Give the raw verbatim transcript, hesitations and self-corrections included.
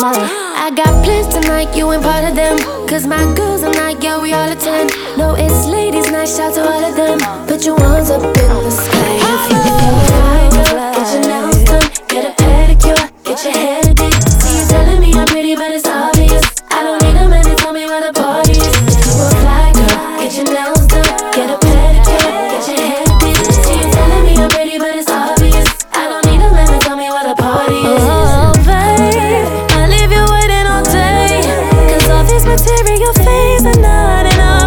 I got plans tonight, you ain't part of them. Cause my girls are not, yeah, we all attend. No, it's ladies night, shout to all of them. Put your ones up in the sky.